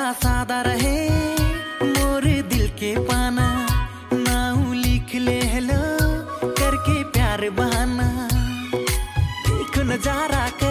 सादा रहे मोर दिल के पाना, नाम लिख ले हेलो करके प्यार बहाना। देखो नजारा